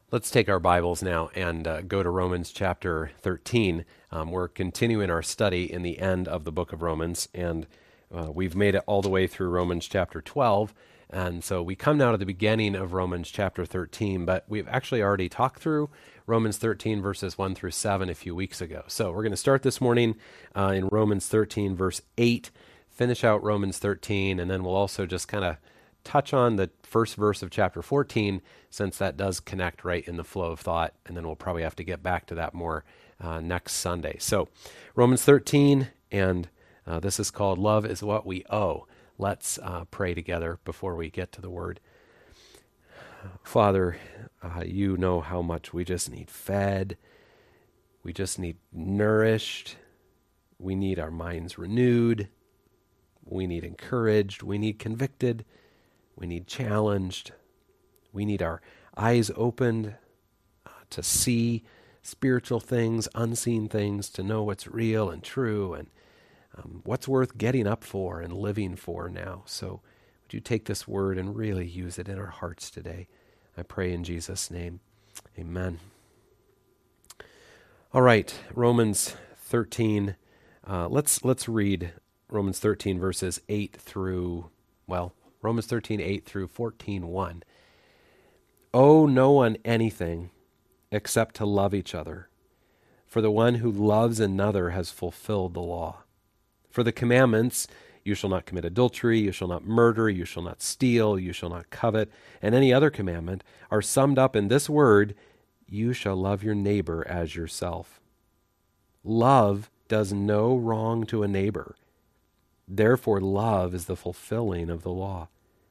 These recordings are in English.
Let's take our Bibles now and go to Romans chapter 13. We're continuing our study in the end of the book of Romans, and we've made it all the way through Romans chapter 12. And so we come now to the beginning of Romans chapter 13, but we've actually already talked through Romans 13, verses 1 through 7 a few weeks ago. So we're going to start this morning in Romans 13, verse 8, finish out Romans 13, and then we'll also just kind of touch on the first verse of chapter 14, since that does connect right in the flow of thought, and then we'll probably have to get back to that more next Sunday. So Romans 13, and this is called Love is What We Owe. Let's pray together before we get to the word. Father, you know how much we just need fed. We just need nourished. We need our minds renewed. We need encouraged. We need convicted. We need challenged. We need our eyes opened to see spiritual things, unseen things, to know what's real and true and what's worth getting up for and living for now. So would you take this word and really use it in our hearts today? I pray in Jesus' name. Amen. All right, Romans 13. Let's read Romans 13 verses 8 through, Romans 13, 8 through 14, 1. Owe no one anything except to love each other. For the one who loves another has fulfilled the law. For the commandments, you shall not commit adultery, you shall not murder, you shall not steal, you shall not covet, and any other commandment are summed up in this word, you shall love your neighbor as yourself. Love does no wrong to a neighbor. Therefore, love is the fulfilling of the law.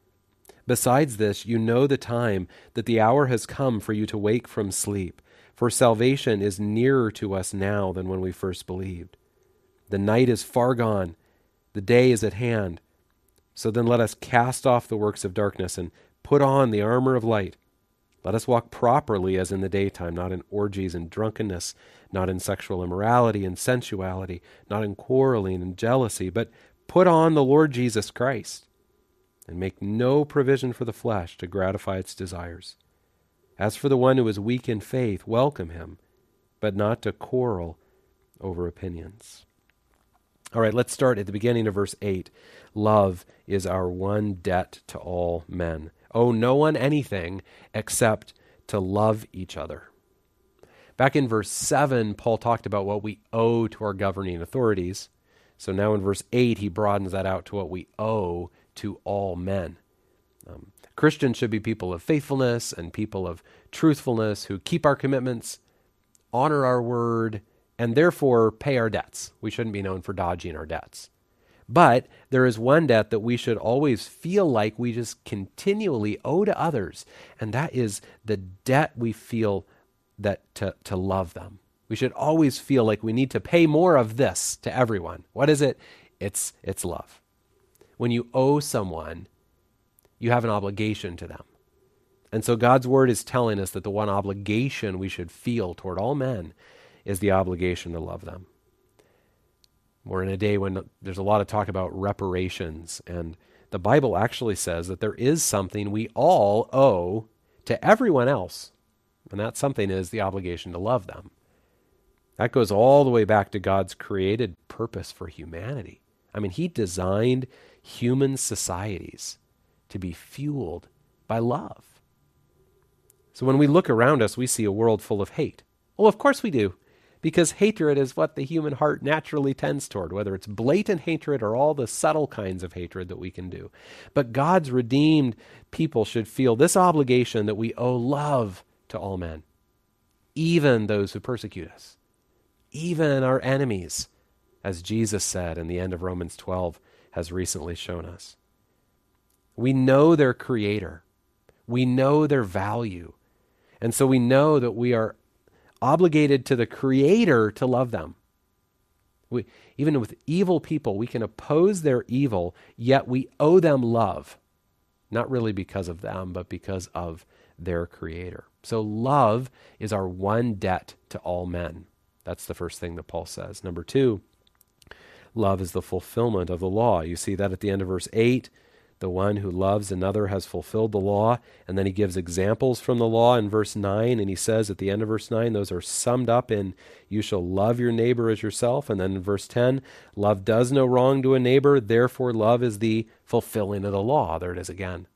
Besides this, you know the time that the hour has come for you to wake from sleep, for salvation is nearer to us now than when we first believed. The night is far gone, the day is at hand. So then let us cast off the works of darkness and put on the armor of light. Let us walk properly as in the daytime, not in orgies and drunkenness, not in sexual immorality and sensuality, not in quarreling and jealousy, but put on the Lord Jesus Christ, and make no provision for the flesh to gratify its desires. As for the one who is weak in faith, welcome him, but not to quarrel over opinions. All right, let's start at the beginning of verse 8. Love is our one debt to all men. Owe no one anything except to love each other. Back in verse 7, Paul talked about what we owe to our governing authorities. So now in verse 8, he broadens that out to what we owe to all men. Christians should be people of faithfulness and people of truthfulness who keep our commitments, honor our word, and therefore pay our debts. We shouldn't be known for dodging our debts. But there is one debt that we should always feel like we just continually owe to others, and that is the debt we feel that to love them. We should always feel like we need to pay more of this to everyone. What is it? It's love. When you owe someone, you have an obligation to them. And so God's word is telling us that the one obligation we should feel toward all men is the obligation to love them. We're in a day when there's a lot of talk about reparations, and the Bible actually says that there is something we all owe to everyone else, and that something is the obligation to love them. That goes all the way back to God's created purpose for humanity. I mean, he designed human societies to be fueled by love. So when we look around us, we see a world full of hate. Well, of course we do, because hatred is what the human heart naturally tends toward, whether it's blatant hatred or all the subtle kinds of hatred that we can do. But God's redeemed people should feel this obligation that we owe love to all men, even those who persecute us, even our enemies, as Jesus said in the end of Romans 12 has recently shown us. We know their creator. We know their value. And so we know that we are obligated to the creator to love them. Even with evil people, we can oppose their evil, yet we owe them love. Not really because of them, but because of their creator. So love is our one debt to all men. That's the first thing that Paul says. Number two, love is the fulfillment of the law. You see that at the end of verse 8. The one who loves another has fulfilled the law. And then he gives examples from the law in verse 9. And he says at the end of verse 9, those are summed up in, you shall love your neighbor as yourself. And then in verse 10, love does no wrong to a neighbor. Therefore, love is the fulfilling of the law. There it is again.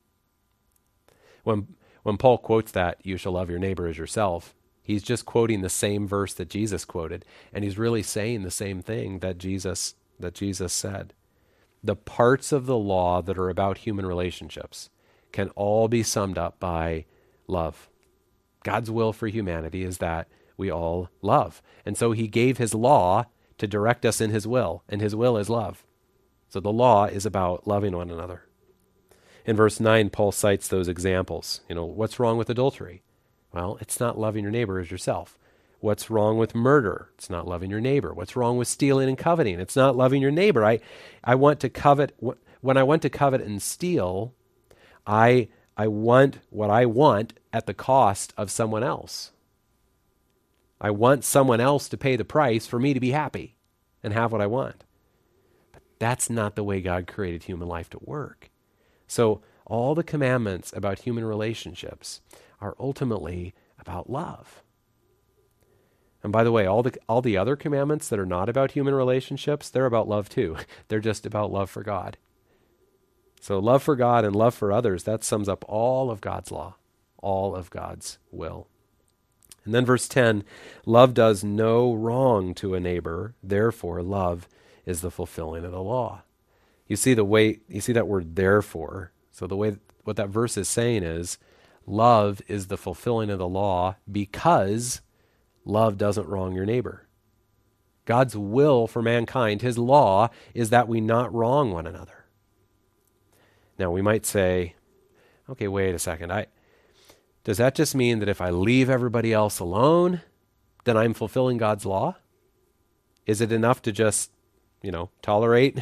When Paul quotes that, you shall love your neighbor as yourself, he's just quoting the same verse that Jesus quoted. And he's really saying the same thing that Jesus said. The parts of the law that are about human relationships can all be summed up by love. God's will for humanity is that we all love. And so he gave his law to direct us in his will, and his will is love. So the law is about loving one another. In verse 9, Paul cites those examples. What's wrong with adultery? Well, it's not loving your neighbor as yourself. What's wrong with murder? It's not loving your neighbor. What's wrong with stealing and coveting? It's not loving your neighbor. I want to covet. When I want to covet and steal, I want what I want at the cost of someone else. I want someone else to pay the price for me to be happy and have what I want. But that's not the way God created human life to work. So all the commandments about human relationships are ultimately about love. And by the way, all the other commandments that are not about human relationships, they're about love too. They're just about love for God. So love for God and love for others, that sums up all of God's law, all of God's will. And then verse 10, love does no wrong to a neighbor, therefore love is the fulfilling of the law. You see that word therefore. So what that verse is saying is, love is the fulfilling of the law because love doesn't wrong your neighbor. God's will for mankind, his law, is that we not wrong one another. Now we might say, okay, wait a second. Does that just mean that if I leave everybody else alone, then I'm fulfilling God's law? Is it enough to just, tolerate?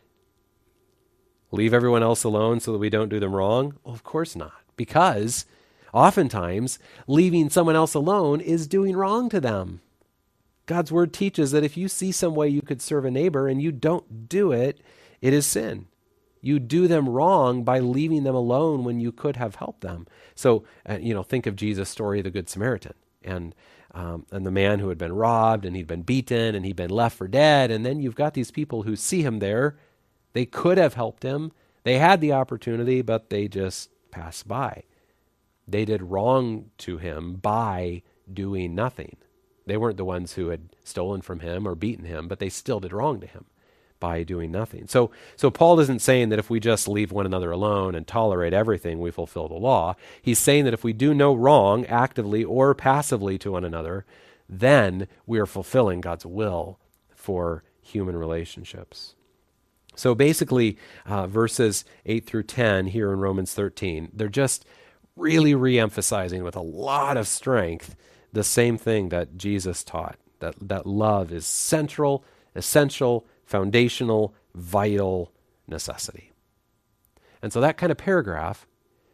Leave everyone else alone so that we don't do them wrong? Well, of course not. Because oftentimes, leaving someone else alone is doing wrong to them. God's word teaches that if you see some way you could serve a neighbor and you don't do it, it is sin. You do them wrong by leaving them alone when you could have helped them. So, think of Jesus' story of the Good Samaritan and the man who had been robbed and he'd been beaten and he'd been left for dead. And then you've got these people who see him there. They could have helped him. They had the opportunity, but they just passed by. They did wrong to him by doing nothing. They weren't the ones who had stolen from him or beaten him, but they still did wrong to him by doing nothing. So Paul isn't saying that if we just leave one another alone and tolerate everything, we fulfill the law. He's saying that if we do no wrong actively or passively to one another, then we are fulfilling God's will for human relationships. So basically, verses 8 through 10 here in Romans 13, they're just really re-emphasizing with a lot of strength the same thing that Jesus taught, that love is central, essential, foundational, vital necessity. And so that kind of paragraph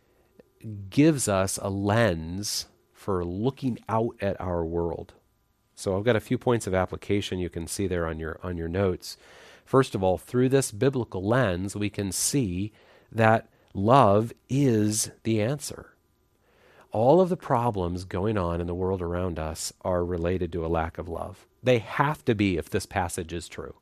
gives us a lens for looking out at our world. So I've got a few points of application you can see there on your notes. First of all, through this biblical lens, we can see that love is the answer. All of the problems going on in the world around us are related to a lack of love. They have to be if this passage is true.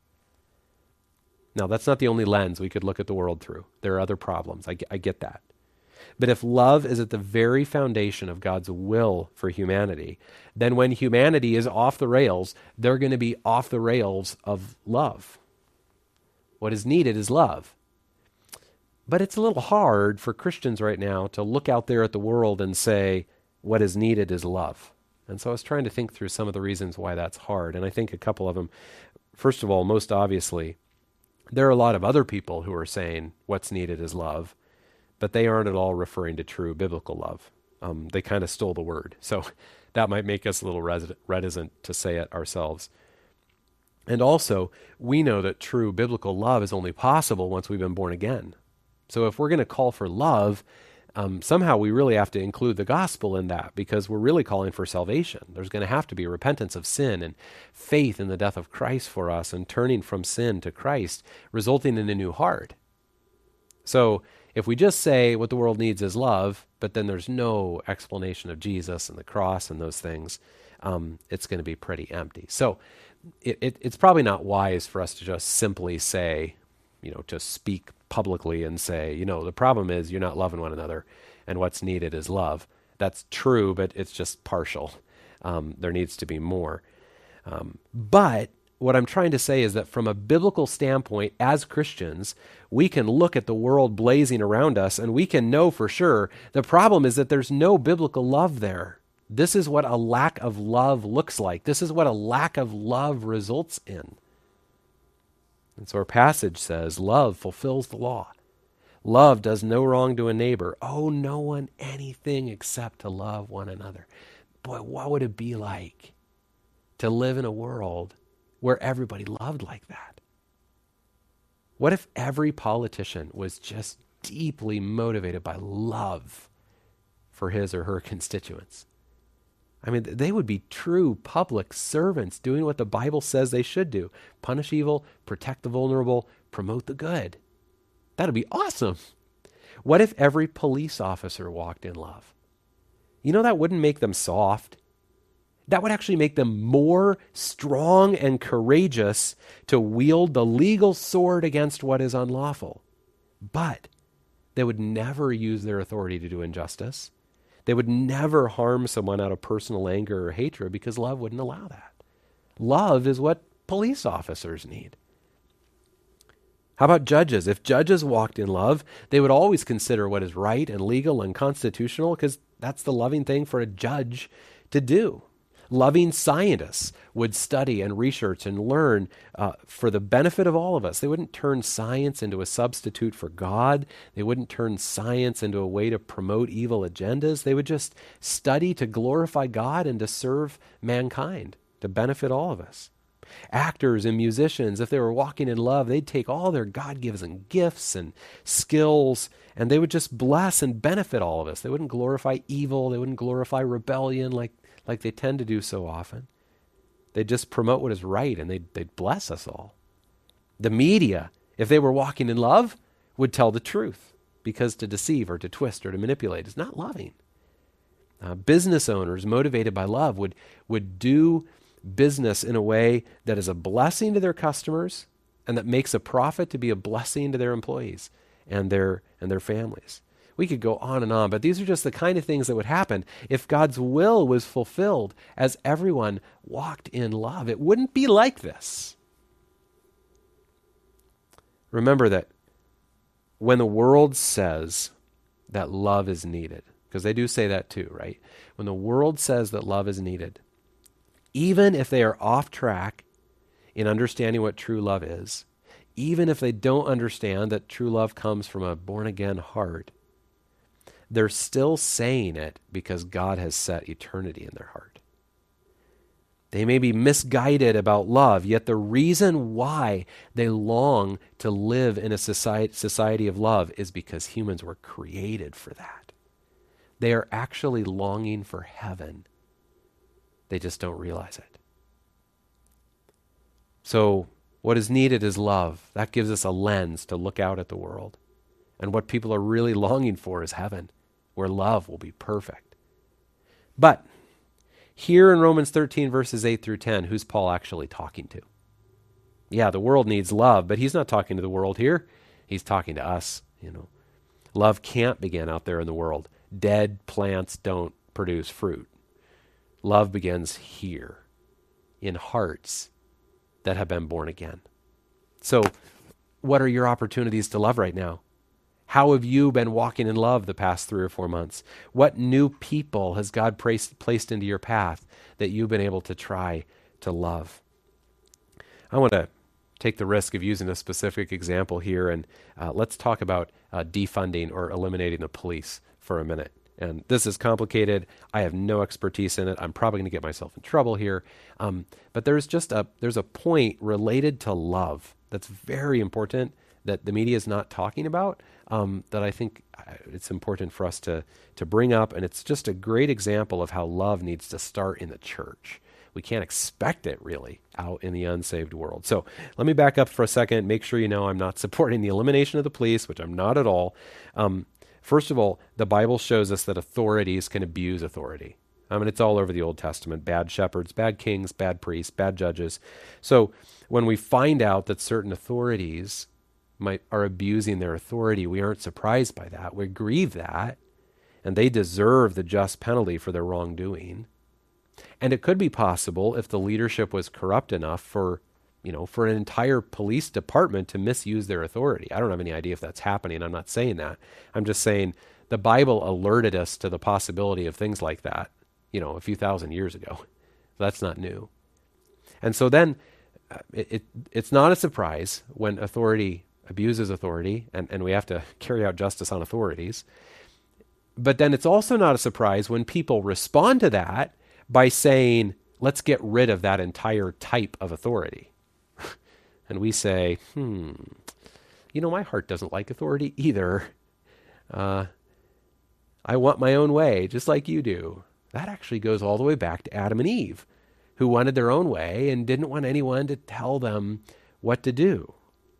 Now, that's not the only lens we could look at the world through. There are other problems. I get that. But if love is at the very foundation of God's will for humanity, then when humanity is off the rails, they're going to be off the rails of love. What is needed is love. But it's a little hard for Christians right now to look out there at the world and say, what is needed is love. And so I was trying to think through some of the reasons why that's hard. And I think a couple of them, first of all, most obviously, there are a lot of other people who are saying what's needed is love, but they aren't at all referring to true biblical love. They kind of stole the word. So that might make us a little reticent to say it ourselves. And also, we know that true biblical love is only possible once we've been born again. So if we're going to call for love, somehow we really have to include the gospel in that, because we're really calling for salvation. There's going to have to be repentance of sin and faith in the death of Christ for us and turning from sin to Christ, resulting in a new heart. So If we just say what the world needs is love, but then there's no explanation of Jesus and the cross and those things, it's going to be pretty empty. So it's probably not wise for us to just simply say, just speak publicly and say, the problem is you're not loving one another and what's needed is love. That's true, but it's just partial. There needs to be more. But what I'm trying to say is that from a biblical standpoint, as Christians, we can look at the world blazing around us and we can know for sure the problem is that there's no biblical love there. This is what a lack of love looks like. This is what a lack of love results in. And so our passage says, love fulfills the law. Love does no wrong to a neighbor. Owe no one anything except to love one another. Boy, what would it be like to live in a world where everybody loved like that? What if every politician was just deeply motivated by love for his or her constituents? I mean, they would be true public servants doing what the Bible says they should do. Punish evil, protect the vulnerable, promote the good. That'd be awesome. What if every police officer walked in love? That wouldn't make them soft. That would actually make them more strong and courageous to wield the legal sword against what is unlawful. But they would never use their authority to do injustice. They would never harm someone out of personal anger or hatred because love wouldn't allow that. Love is what police officers need. How about judges? If judges walked in love, they would always consider what is right and legal and constitutional because that's the loving thing for a judge to do. Loving scientists would study and research and learn for the benefit of all of us. They wouldn't turn science into a substitute for God. They wouldn't turn science into a way to promote evil agendas. They would just study to glorify God and to serve mankind, to benefit all of us. Actors and musicians, if they were walking in love, they'd take all their God-given gifts and skills, and they would just bless and benefit all of us. They wouldn't glorify evil. They wouldn't glorify rebellion like they tend to do so often. They'd just promote what is right, and they'd bless us all. The media, if they were walking in love, would tell the truth, because to deceive or to twist or to manipulate is not loving. Business owners motivated by love would do business in a way that is a blessing to their customers and that makes a profit to be a blessing to their employees and their families. We could go on, but these are just the kind of things that would happen if God's will was fulfilled as everyone walked in love. It wouldn't be like this. Remember that when the world says that love is needed, because they do say that too, right? When the world says that love is needed, even if they are off track in understanding what true love is, even if they don't understand that true love comes from a born-again heart, they're still saying it because God has set eternity in their heart. They may be misguided about love, yet the reason why they long to live in a society of love is because humans were created for that. They are actually longing for heaven. They just don't realize it. So what is needed is love. That gives us a lens to look out at the world. And what people are really longing for is heaven, where love will be perfect. But here in Romans 13, verses 8 through 10, who's Paul actually talking to? Yeah, the world needs love, but he's not talking to the world here. He's talking to us, Love can't begin out there in the world. Dead plants don't produce fruit. Love begins here, in hearts that have been born again. So, what are your opportunities to love right now? How have you been walking in love the past 3 or 4 months? What new people has God placed into your path that you've been able to try to love? I want to take the risk of using a specific example here, and let's talk about defunding or eliminating the police for a minute. And this is complicated. I have no expertise in it. I'm probably going to get myself in trouble here. But there's a point related to love that's very important that the media is not talking about, that I think it's important for us to bring up. And it's just a great example of how love needs to start in the church. we can't expect it really out in the unsaved world. So let me back up for a second. Make sure you know I'm not supporting the elimination of the police, which I'm not at all. First of all, the Bible shows us that authorities can abuse authority. I mean, it's all over the Old Testament. Bad shepherds, bad kings, bad priests, bad judges. So when we find out that certain authorities are abusing their authority, we aren't surprised by that. We grieve that, and they deserve the just penalty for their wrongdoing. And it could be possible if the leadership was corrupt enough for an entire police department to misuse their authority. I don't have any idea if that's happening. I'm not saying that. I'm just saying the Bible alerted us to the possibility of things like that, a few thousand years ago. That's not new. And so then it's not a surprise when authority abuses authority, and we have to carry out justice on authorities. But then it's also not a surprise when people respond to that by saying, let's get rid of that entire type of authority. And we say, my heart doesn't like authority either. I want my own way, just like you do. That actually goes all the way back to Adam and Eve, who wanted their own way and didn't want anyone to tell them what to do.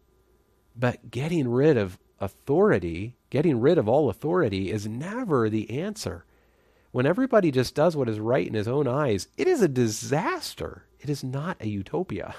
But getting rid of authority, getting rid of all authority is never the answer. When everybody just does what is right in his own eyes, it is a disaster. It is not a utopia.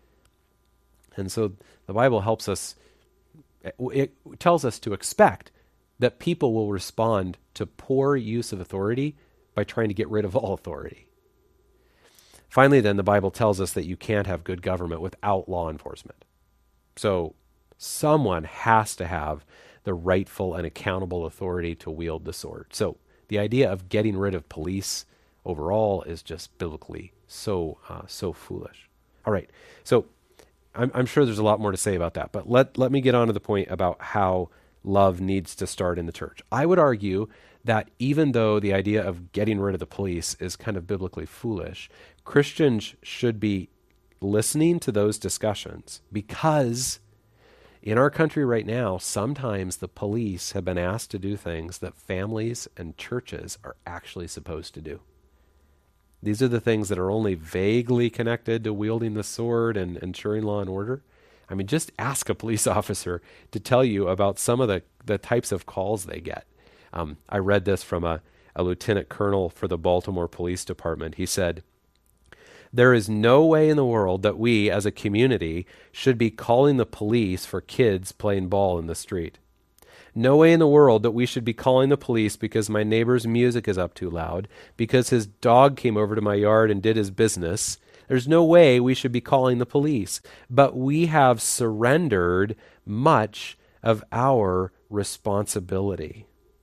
And so the Bible helps us, it tells us to expect that people will respond to poor use of authority by trying to get rid of all authority. Finally, then, the Bible tells us that you can't have good government without law enforcement. So someone has to have the rightful and accountable authority to wield the sword. So the idea of getting rid of police overall is just biblically so foolish. All right, so I'm sure there's a lot more to say about that, but let me get on to the point about how love needs to start in the church. I would argue that even though the idea of getting rid of the police is kind of biblically foolish, Christians should be listening to those discussions, because in our country right now, sometimes the police have been asked to do things that families and churches are actually supposed to do. These are the things that are only vaguely connected to wielding the sword and ensuring law and order. I mean, just ask a police officer to tell you about some of the types of calls they get. I read this from a lieutenant colonel for the Baltimore Police Department. He said, "There is no way in the world that we as a community should be calling the police for kids playing ball in the street. No way in the world that we should be calling the police because my neighbor's music is up too loud, because his dog came over to my yard and did his business. There's no way we should be calling the police. But we have surrendered much of our responsibility."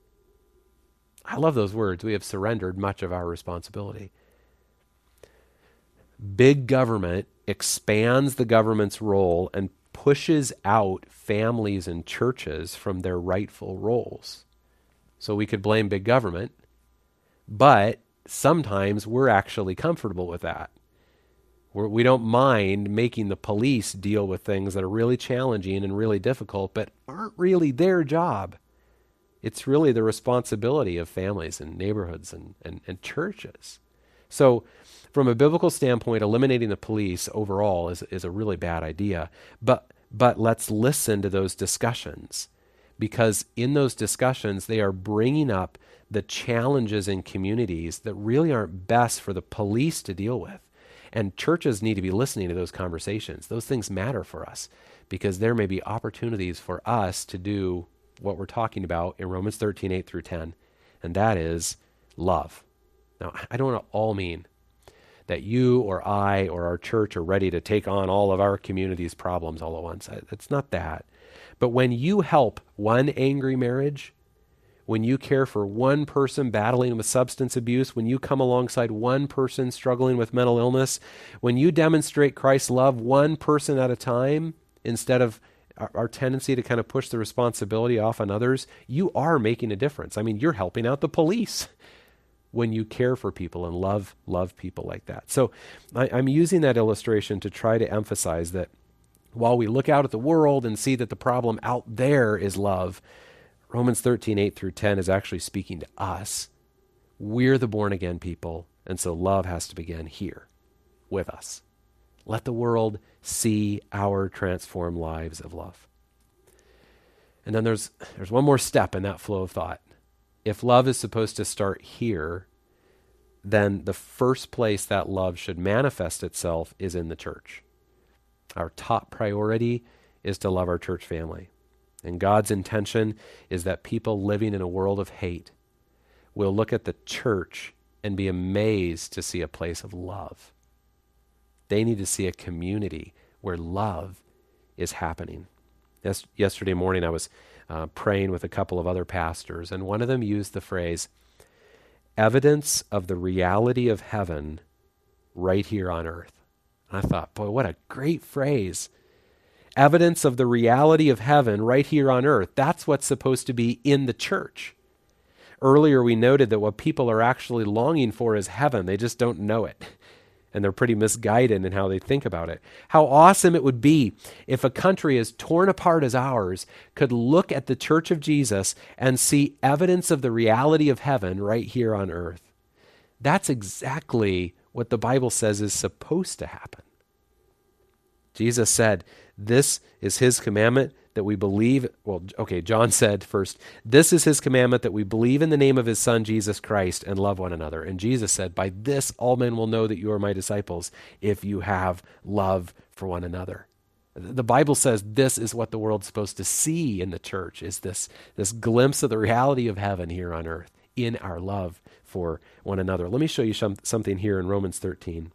I love those words. We have surrendered much of our responsibility. Big government expands the government's role and pushes out families and churches from their rightful roles. So we could blame big government, but sometimes we're actually comfortable with that. We don't mind making the police deal with things that are really challenging and really difficult, but aren't really their job. It's really the responsibility of families and neighborhoods and churches. So from a biblical standpoint, eliminating the police overall is a really bad idea. But let's listen to those discussions, because in those discussions, they are bringing up the challenges in communities that really aren't best for the police to deal with. And churches need to be listening to those conversations. Those things matter for us, because there may be opportunities for us to do what we're talking about in Romans 13, 8 through 10, and that is love. Now, I don't at all mean that you or I or our church are ready to take on all of our community's problems all at once. It's not that. But when you help one angry marriage, when you care for one person battling with substance abuse, when you come alongside one person struggling with mental illness, when you demonstrate Christ's love one person at a time instead of our tendency to kind of push the responsibility off on others, you are making a difference. I mean, you're helping out the police when you care for people and love people like that. So I'm using that illustration to try to emphasize that while we look out at the world and see that the problem out there is love, Romans 13, 8 through 10 is actually speaking to us. We're the born again people, and so love has to begin here. with us. Let the world see our transformed lives of love. And then there's one more step in that flow of thought. If love is supposed to start here, then the first place that love should manifest itself is in the church. Our top priority is to love our church family. And God's intention is that people living in a world of hate will look at the church and be amazed to see a place of love. They need to see a community where love is happening. Yesterday morning I was praying with a couple of other pastors, and one of them used the phrase, evidence of the reality of heaven right here on earth. And I thought, boy, what a great phrase. Evidence of the reality of heaven right here on earth. That's what's supposed to be in the church. Earlier we noted that what people are actually longing for is heaven. They just don't know it. And they're pretty misguided in how they think about it. How awesome it would be if a country as torn apart as ours could look at the Church of Jesus and see evidence of the reality of heaven right here on earth. That's exactly what the Bible says is supposed to happen. Jesus said, this is his commandment that we believe. John said first, this is his commandment that we believe in the name of his son, Jesus Christ, and love one another. And Jesus said, by this all men will know that you are my disciples if you have love for one another. The Bible says this is what the world's supposed to see in the church, is this glimpse of the reality of heaven here on earth in our love for one another. Let me show you something here in Romans 13.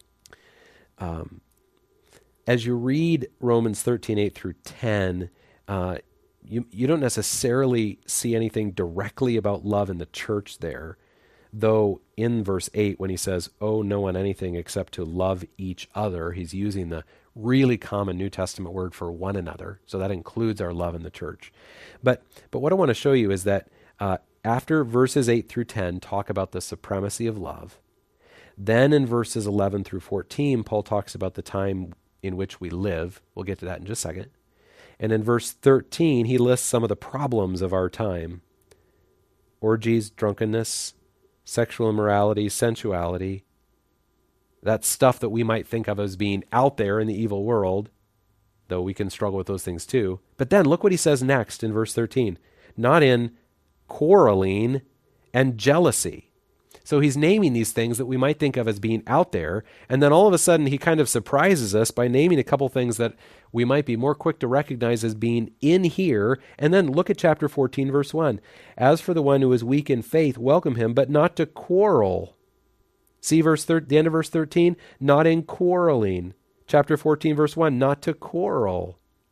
As you read Romans 13, 8 through 10, you don't necessarily see anything directly about love in the church there, though in verse 8 when he says, owe no one anything except to love each other, he's using the really common New Testament word for one another, so that includes our love in the church. But what I want to show you is that after verses 8 through 10 talk about the supremacy of love, then in verses 11 through 14, Paul talks about the time in which we live. We'll get to that in just a second. And in verse 13, he lists some of the problems of our time. Orgies, drunkenness, sexual immorality, sensuality. That stuff that we might think of as being out there in the evil world, though we can struggle with those things too. But then look what he says next in verse 13. Not in quarreling and jealousy. So he's naming these things that we might think of as being out there, and then all of a sudden he kind of surprises us by naming a couple things that we might be more quick to recognize as being in here. And then look at chapter 14, verse 1. As for the one who is weak in faith, welcome him, but not to quarrel. See the end of verse 13? Not in quarreling. Chapter 14, verse 1, not to quarrel.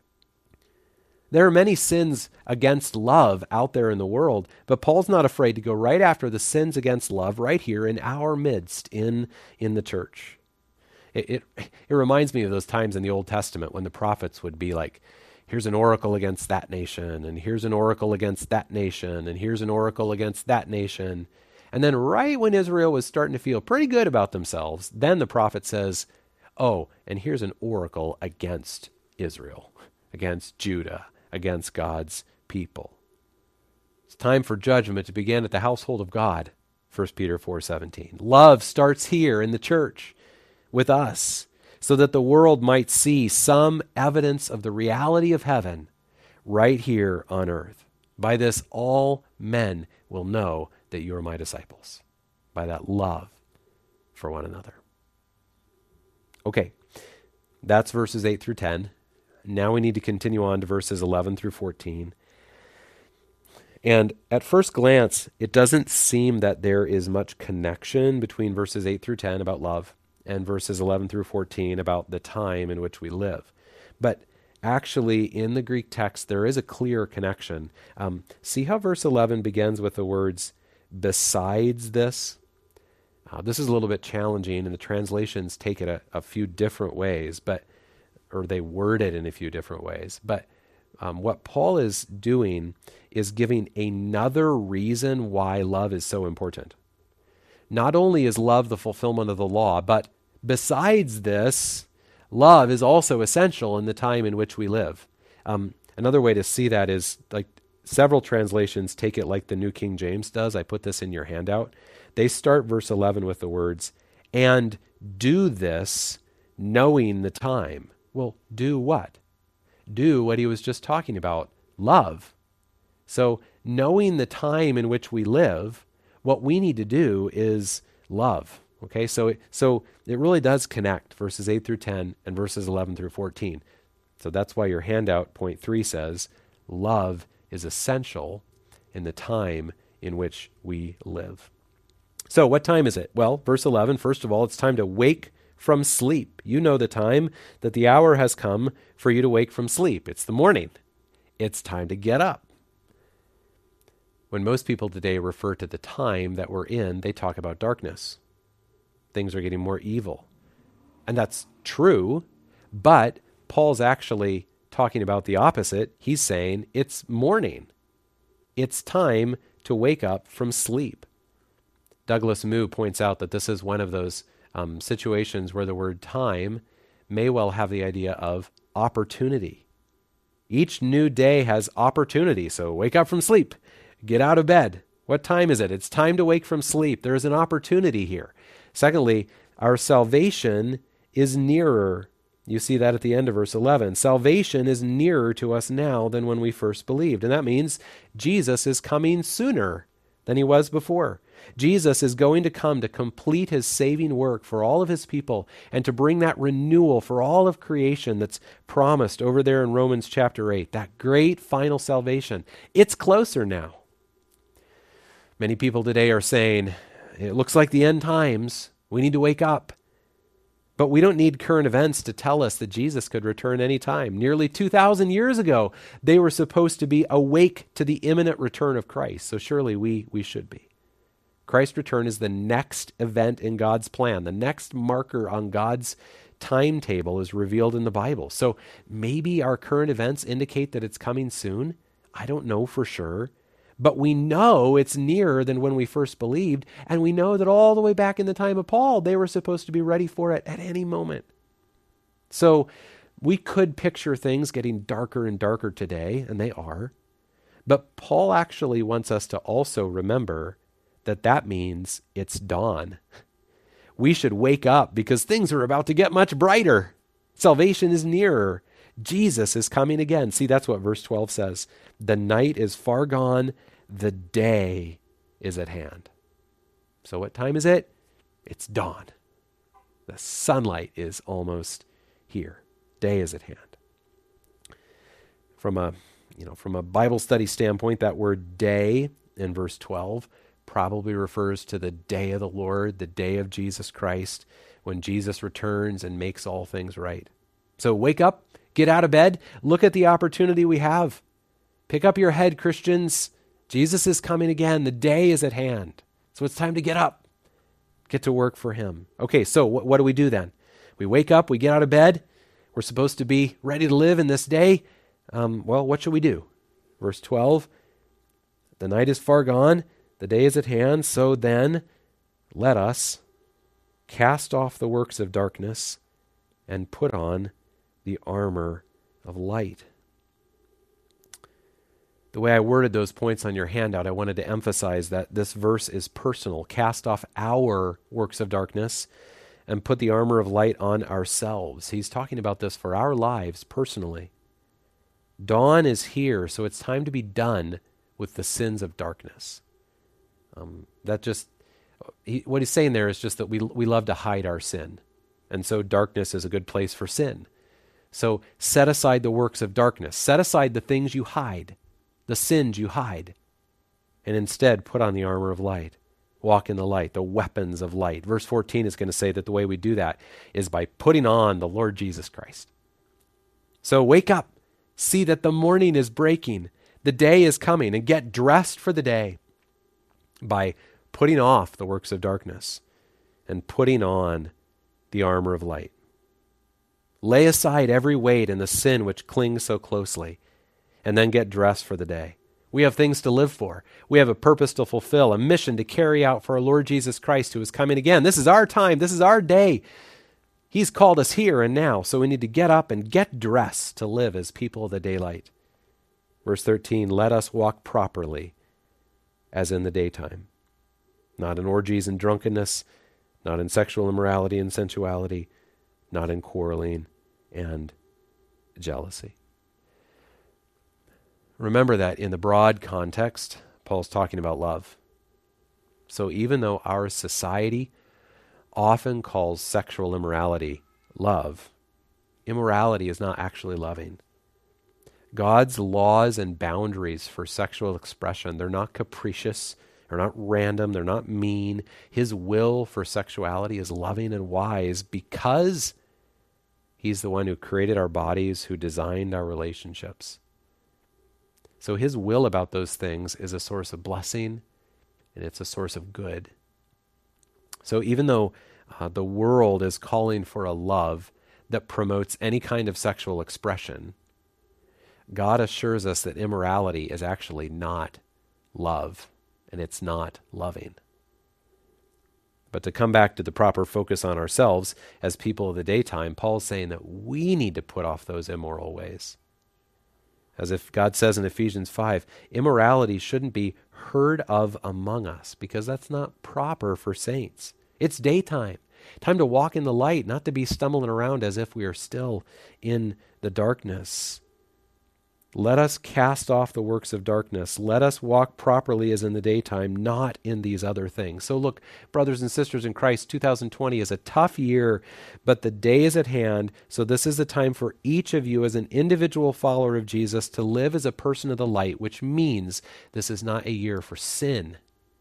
There are many sins against love out there in the world, but Paul's not afraid to go right after the sins against love right here in our midst, in the church. It reminds me of those times in the Old Testament when the prophets would be like, here's an oracle against that nation, and here's an oracle against that nation, and here's an oracle against that nation. And then right when Israel was starting to feel pretty good about themselves, then the prophet says, oh, and here's an oracle against Israel, against Judah, against God's people. It's time for judgment to begin at the household of God, 1 Peter 4:17. Love starts here in the church with us so that the world might see some evidence of the reality of heaven right here on earth. By this, all men will know that you are my disciples, by that love for one another. Okay, that's verses 8 through 10. Now we need to continue on to verses 11 through 14. And at first glance, it doesn't seem that there is much connection between verses 8 through 10 about love and verses 11 through 14 about the time in which we live. But actually, in the Greek text, there is a clear connection. See how verse 11 begins with the words, besides this? This is a little bit challenging, and the translations take it a few different ways, or they word it in a few different ways. But what Paul is doing is giving another reason why love is so important. Not only is love the fulfillment of the law, but besides this, love is also essential in the time in which we live. Another way to see that is like several translations take it like the New King James does. I put this in your handout. They start verse 11 with the words, and do this knowing the time. Well, do what? Do what he was just talking about, love. So knowing the time in which we live, what we need to do is love. Okay, so it really does connect verses 8 through 10 and verses 11 through 14. So that's why your handout, point 3, says love is essential in the time in which we live. So what time is it? Well, verse 11, first of all, it's time to wake from sleep. You know the time, that the hour has come for you to wake from sleep. It's the morning. It's time to get up. When most people today refer to the time that we're in, they talk about darkness. Things are getting more evil. And that's true, but Paul's actually talking about the opposite. He's saying it's morning. It's time to wake up from sleep. Douglas Moo points out that this is one of those situations where the word time may well have the idea of opportunity. Each new day has opportunity, so wake up from sleep. Get out of bed. What time is it? It's time to wake from sleep. There is an opportunity here. Secondly, our salvation is nearer. You see that at the end of verse 11. Salvation is nearer to us now than when we first believed. And that means Jesus is coming sooner than he was before. Jesus is going to come to complete his saving work for all of his people and to bring that renewal for all of creation that's promised over there in Romans chapter 8, that great final salvation. It's closer now. Many people today are saying, it looks like the end times. We need to wake up. But we don't need current events to tell us that Jesus could return any time. Nearly 2,000 years ago, they were supposed to be awake to the imminent return of Christ. So surely we should be. Christ's return is the next event in God's plan. The next marker on God's timetable is revealed in the Bible. So maybe our current events indicate that it's coming soon. I don't know for sure. But we know it's nearer than when we first believed, and we know that all the way back in the time of Paul, they were supposed to be ready for it at any moment. So we could picture things getting darker and darker today, and they are. But Paul actually wants us to also remember that that means it's dawn. We should wake up because things are about to get much brighter. Salvation is nearer. Jesus is coming again. See, that's what verse 12 says. The night is far gone. The day is at hand. So what time is it? It's dawn. The sunlight is almost here. Day is at hand. From a Bible study standpoint, that word day in verse 12 probably refers to the day of the Lord, the day of Jesus Christ, when Jesus returns and makes all things right. So wake up. Get out of bed. Look at the opportunity we have. Pick up your head, Christians. Jesus is coming again. The day is at hand. So it's time to get up. Get to work for him. Okay, so what do we do then? We wake up. We get out of bed. We're supposed to be ready to live in this day. Well, what should we do? Verse 12, the night is far gone. The day is at hand. So then, let us cast off the works of darkness and put on the armor of light. The way I worded those points on your handout, I wanted to emphasize that this verse is personal. Cast off our works of darkness and put the armor of light on ourselves. He's talking about this for our lives personally. Dawn is here, so it's time to be done with the sins of darkness. What he's saying there is just that we love to hide our sin. And so darkness is a good place for sin. So set aside the works of darkness. Set aside the things you hide, the sins you hide, and instead put on the armor of light. Walk in the light, the weapons of light. Verse 14 is going to say that the way we do that is by putting on the Lord Jesus Christ. So wake up. See that the morning is breaking. The day is coming, and get dressed for the day by putting off the works of darkness and putting on the armor of light. Lay aside every weight and the sin which clings so closely, and then get dressed for the day. We have things to live for. We have a purpose to fulfill, a mission to carry out for our Lord Jesus Christ, who is coming again. This is our time. This is our day. He's called us here and now, so we need to get up and get dressed to live as people of the daylight. Verse 13, let us walk properly as in the daytime, not in orgies and drunkenness, not in sexual immorality and sensuality, not in quarreling and jealousy. Remember that in the broad context, Paul's talking about love. So even though our society often calls sexual immorality love, immorality is not actually loving. God's laws and boundaries for sexual expression, they're not capricious, they're not random, they're not mean. His will for sexuality is loving and wise because He's the one who created our bodies, who designed our relationships. So His will about those things is a source of blessing, and it's a source of good. So even though the world is calling for a love that promotes any kind of sexual expression, God assures us that immorality is actually not love, and it's not loving. But to come back to the proper focus on ourselves as people of the daytime, Paul's saying that we need to put off those immoral ways. As if God says in Ephesians 5, immorality shouldn't be heard of among us because that's not proper for saints. It's daytime. Time to walk in the light, not to be stumbling around as if we are still in the darkness. Let us cast off the works of darkness. Let us walk properly as in the daytime, not in these other things. So look, brothers and sisters in Christ, 2020 is a tough year, but the day is at hand. So this is the time for each of you as an individual follower of Jesus to live as a person of the light, which means this is not a year for sin.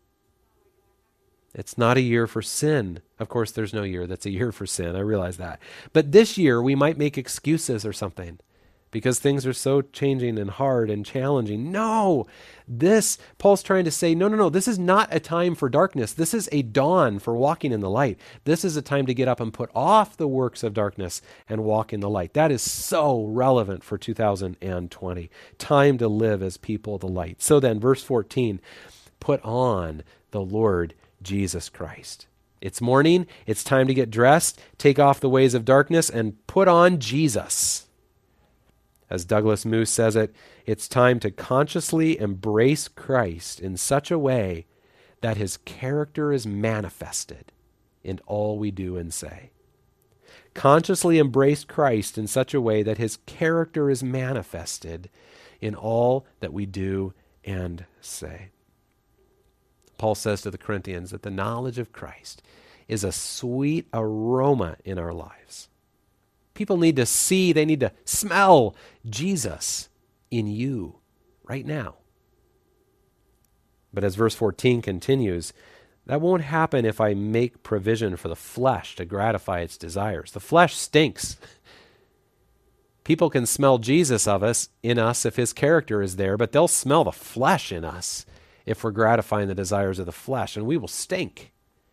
It's not a year for sin. Of course, there's no year that's a year for sin. I realize that. But this year, we might make excuses or something because things are so changing and hard and challenging. No, Paul's trying to say, no, this is not a time for darkness. This is a dawn for walking in the light. This is a time to get up and put off the works of darkness and walk in the light. That is so relevant for 2020. Time to live as people of the light. So then, verse 14, put on the Lord Jesus Christ. It's morning. It's time to get dressed, take off the ways of darkness, and put on Jesus. As Douglas Moo says it, it's time to consciously embrace Christ in such a way that His character is manifested in all we do and say. Consciously embrace Christ in such a way that His character is manifested in all that we do and say. Paul says to the Corinthians that the knowledge of Christ is a sweet aroma in our lives. People need to see, they need to smell Jesus in you right now. But as verse 14 continues, that won't happen if I make provision for the flesh to gratify its desires. The flesh stinks. People can smell Jesus in us if His character is there, but they'll smell the flesh in us if we're gratifying the desires of the flesh, and we will stink.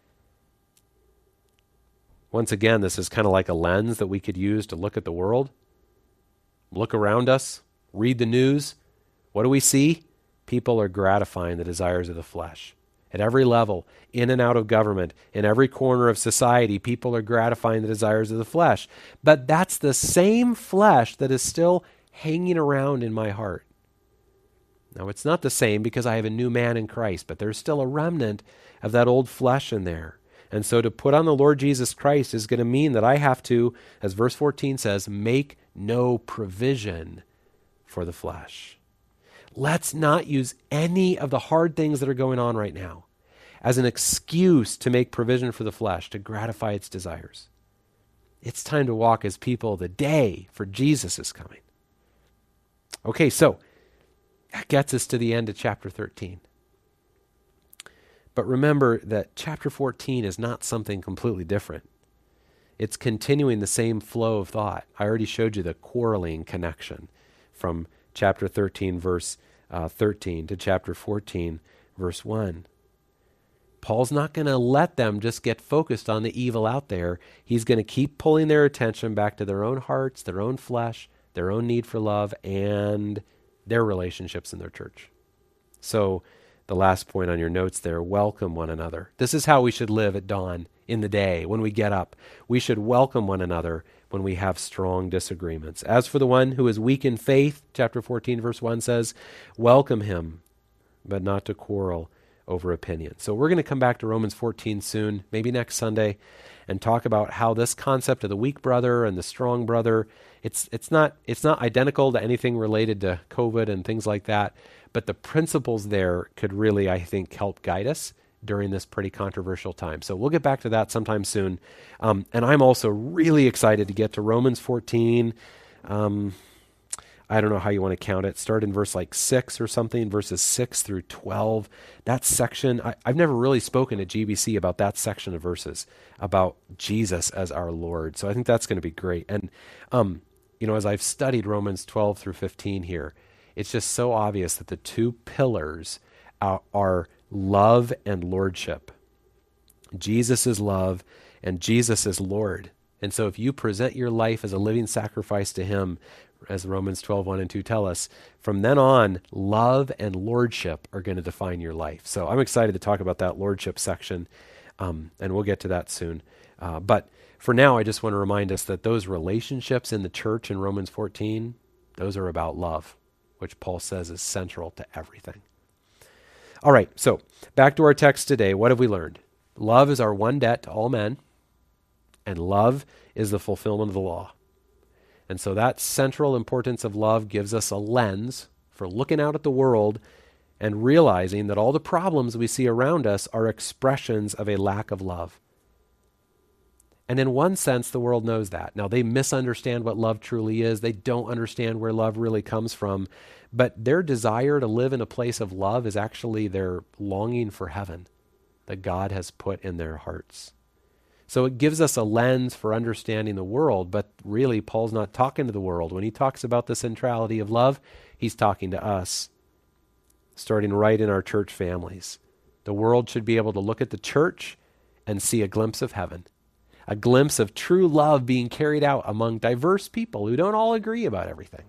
Once again, this is kind of like a lens that we could use to look at the world. Look around us, read the news. What do we see? People are gratifying the desires of the flesh. At every level, in and out of government, in every corner of society, people are gratifying the desires of the flesh. But that's the same flesh that is still hanging around in my heart. Now, it's not the same because I have a new man in Christ, but there's still a remnant of that old flesh in there. And so to put on the Lord Jesus Christ is going to mean that I have to, as verse 14 says, make no provision for the flesh. Let's not use any of the hard things that are going on right now as an excuse to make provision for the flesh, to gratify its desires. It's time to walk as people the day for Jesus is coming. Okay, so that gets us to the end of chapter 13. But remember that chapter 14 is not something completely different. It's continuing the same flow of thought. I already showed you the quarreling connection from chapter 13, verse 13 to chapter 14, verse 1. Paul's not going to let them just get focused on the evil out there. He's going to keep pulling their attention back to their own hearts, their own flesh, their own need for love, and their relationships in their church. So the last point on your notes there, welcome one another. This is how we should live at dawn in the day when we get up. We should welcome one another when we have strong disagreements. As for the one who is weak in faith, chapter 14, verse 1 says, welcome him, but not to quarrel over opinion. So we're going to come back to Romans 14 soon, maybe next Sunday, and talk about how this concept of the weak brother and the strong brother, it's not identical to anything related to COVID and things like that, but the principles there could really, I think, help guide us during this pretty controversial time. So we'll get back to that sometime soon. And I'm also really excited to get to Romans 14. I don't know how you want to count it. Start in verse 6 or something, verses 6 through 12. That section, I've never really spoken at GBC about that section of verses, about Jesus as our Lord. So I think that's going to be great. And, as I've studied Romans 12 through 15 here, it's just so obvious that the two pillars are love and lordship. Jesus is love and Jesus is Lord. And so if you present your life as a living sacrifice to him, as Romans 12:1 and 2 tell us, from then on, love and lordship are going to define your life. So I'm excited to talk about that lordship section, and we'll get to that soon. But for now, I just want to remind us that those relationships in the church in Romans 14, those are about love, which Paul says is central to everything. All right, so back to our text today. What have we learned? Love is our one debt to all men, and love is the fulfillment of the law. And so that central importance of love gives us a lens for looking out at the world and realizing that all the problems we see around us are expressions of a lack of love. And in one sense, the world knows that. Now, they misunderstand what love truly is. They don't understand where love really comes from. But their desire to live in a place of love is actually their longing for heaven that God has put in their hearts. So it gives us a lens for understanding the world, but really Paul's not talking to the world. When he talks about the centrality of love, he's talking to us, starting right in our church families. The world should be able to look at the church and see a glimpse of heaven, a glimpse of true love being carried out among diverse people who don't all agree about everything.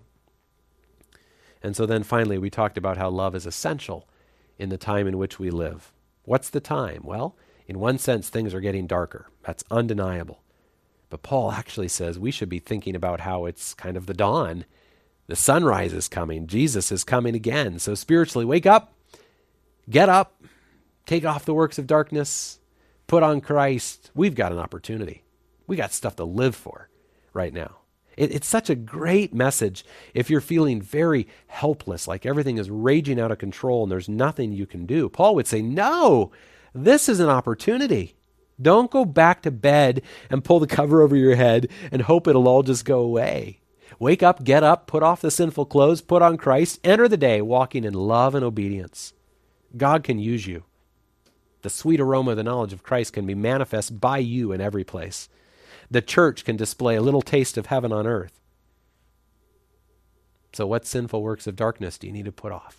And so then finally we talked about how love is essential in the time in which we live. What's the time? Well, in one sense, things are getting darker. That's undeniable. But Paul actually says we should be thinking about how it's kind of the dawn. The sunrise is coming. Jesus is coming again. So spiritually, wake up, get up, take off the works of darkness, put on Christ. We've got an opportunity. We got stuff to live for right now. It's such a great message if you're feeling very helpless, like everything is raging out of control and there's nothing you can do. Paul would say, no, this is an opportunity. Don't go back to bed and pull the cover over your head and hope it'll all just go away. Wake up, get up, put off the sinful clothes, put on Christ, enter the day walking in love and obedience. God can use you. The sweet aroma of the knowledge of Christ can be manifest by you in every place. The church can display a little taste of heaven on earth. So what sinful works of darkness do you need to put off?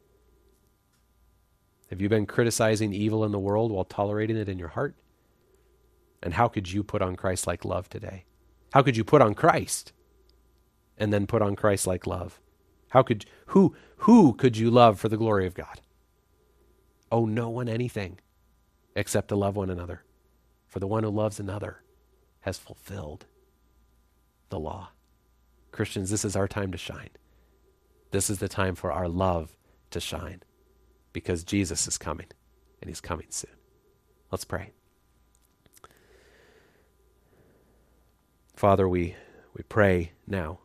Have you been criticizing evil in the world while tolerating it in your heart? And how could you put on Christ-like love today? How could you put on Christ and then put on Christ-like love? Who could you love for the glory of God? Oh, no one anything except to love one another. For the one who loves another has fulfilled the law. Christians, this is our time to shine. This is the time for our love to shine because Jesus is coming and he's coming soon. Let's pray. Father, we pray now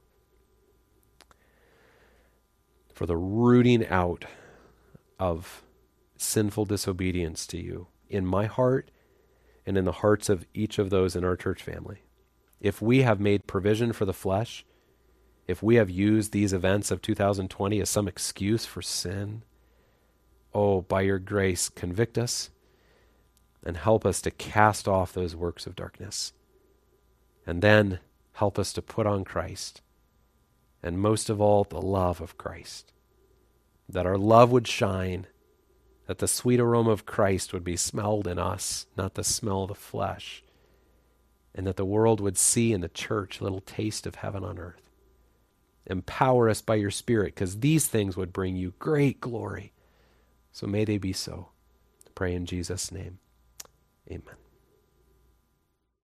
for the rooting out of sinful disobedience to you in my heart and in the hearts of each of those in our church family. If we have made provision for the flesh, if we have used these events of 2020 as some excuse for sin, oh, by your grace, convict us and help us to cast off those works of darkness. And then help us to put on Christ. And most of all, the love of Christ. That our love would shine, that the sweet aroma of Christ would be smelled in us, not the smell of the flesh. And that the world would see in the church a little taste of heaven on earth. Empower us by your Spirit, because these things would bring you great glory. So may they be so. I pray in Jesus' name. Amen.